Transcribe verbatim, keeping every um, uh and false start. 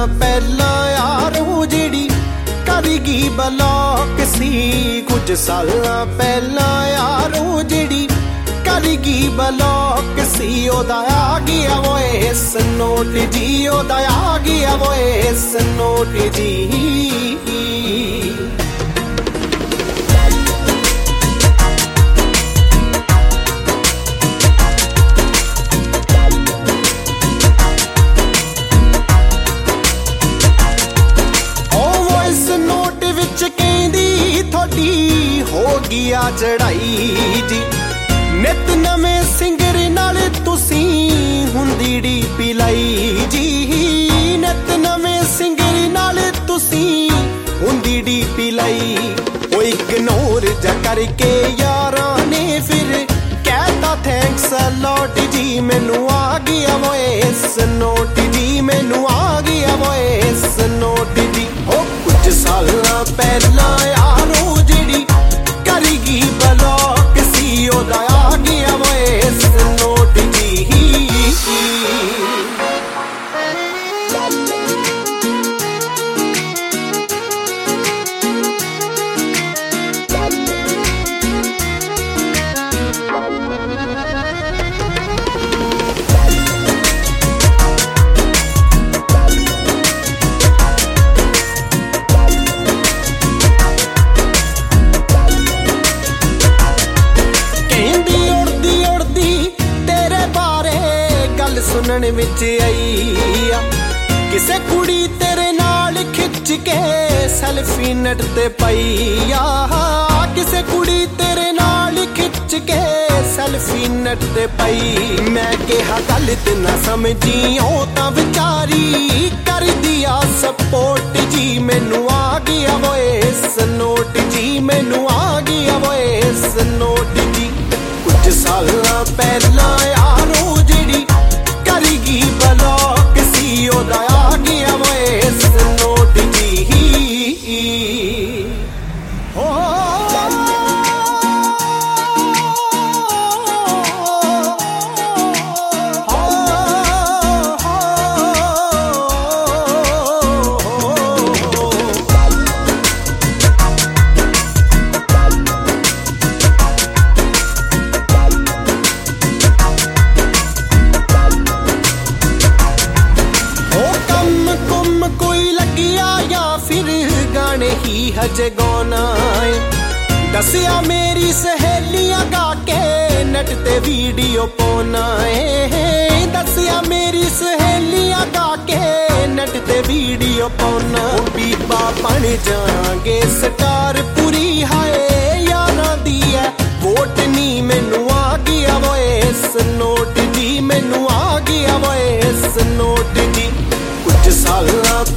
ਪਹਿਲਾਂ ਯਾਰ ਉਹ ਜਿਹੜੀ ਕਰ ਗਈ ਬਲੌਕ ਸੀ। ਕੁਝ ਸਾਲਾਂ ਪਹਿਲਾਂ ਯਾਰ ਉਹ ਜਿਹੜੀ ਕਰ ਗਈ ਬਲੌਕ ਸੀ। ਉਹਦਾ ਆ ਗਿਆ ਵੋਇਸ ਨੋਟ ਜੀ, ਉਹਦਾ ਆ ਗਿਆ ਵੋਇਸ ਨੋਟ ਜੀ। ਹੋ ਗਿਆ ਚੜਾਈ ਜੀ ਨਿਤ ਨਵੇਂ ਸਿੰਗਰ ਨਾਲ ਤੁਸੀਂ ਹੁੰਦੀ ਡੀਪੀ ਲਾਈ ਜੀ। ਨਿਤ ਨਵੇਂ ਸਿੰਗਰ ਨਾਲ ਤੁਸੀਂ ਹੁੰਦੀ ਡੀਪੀ ਲਾਈ। ਉਹ ਇਗਨੋਰ ਜਾ ਕਰਕੇ ਯਾਰਾਂ ਨੇ ਫਿਰ ਕਹਿਤਾ ਥੈਂਕਸ ਅ ਲੋਟ ਜੀ। ਮੈਨੂੰ ਆ ਗਿਆ ਵੋਇਸ ਨੋਟ ਜੀ, ਮੈਨੂੰ ਆ ਗਿਆ ਵੋਇਸ ਨੋਟ ਜੀ। ਉਹ ਕੁਝ ਸਾਲਾਂ ਪਹਿਲਾਂ ਯਾਰ ਉਹ ਜਿਹੜੀ ਕਰ ਗਈ ਬਲੌਕ ਸੀ। ਉਹਦਾ ਆ ਗਿਆ ਵੋਇਸ ਨੋਟ ਜੀ। ਸੁਣਨ ਵਿੱਚ ਆਈ ਆ ਕਿਸੇ ਕੁੜੀ ਤੇਰੇ ਨਾਲ ਖਿੱਚ ਕੇ ਸੈਲਫੀ ਨੈਟ ਤੇ ਪਈ ਆ। ਕਿਸੇ ਕੁੜੀ ਤੇਰੇ ਨਾਲ ਖਿੱਚ ਕੇ ਸੈਲਫੀ ਨੈਟ ਤੇ ਪਈ। ਮੈਂ ਕਿਹਾ ਗੱਲ ਤੇ ਨਾ ਸਮਝੀ ਉਹ ਤਾਂ ਵਿਚਾਰੀ ਕਰਦੀ ਆ ਸਪੋਰਟ ਜੀ। ਮੈਨੂੰ ਆ ਗਿਆ ਵੋਇਸ ਨੋਟ ਜੀ, ਮੈਨੂੰ ਆ ਗਿਆ ਵੋਇਸ ਨੋਟ ਜੀ। ਕੁਝ ਸਾਲਾਂ ਪਹਿਲਾਂ ਯਾਰ ਉਹ ਜਿਹੜੀ ਕਰ ਗਈ ਬਲੌਕ ਸੀ। ਉਹਦਾ ਆ ਗਿਆ ਵੋਇਸ ਨੋਟ ਜੀ। ਹੋ ਹੀ ਹਜੇ ਗਾਉਣਾ ਏ ਦੱਸਿਆ ਮੇਰੀ ਸਹੇਲੀਆਂ ਗਾ ਕੇ ਨੈਟ ਤੇ ਵੀਡੀਓ ਪਾਉਣਾ ਏ। ਦੱਸਿਆ ਮੇਰੀ ਸਹੇਲੀਆਂ ਗਾ ਕੇ ਨੈਟ ਤੇ ਵੀਡੀਓ ਪਾਉਣਾ। ਬੀਬਾ ਬਣ ਜਾਗੇ ਸਟਾਰ ਪੂਰੀ ਹਾਏ ਯਾਰਾਂ ਦੀ ਐ ਵੋਟ ਨੀ। ਮੈਨੂੰ ਆ ਗਿਆ ਵੋਇਸ ਨੋਟ ਜੀ, ਮੈਨੂੰ ਆ ਗਿਆ ਵੋਇਸ ਨੋਟ ਜੀ। ਕੁਝ ਸਾਲਾਂ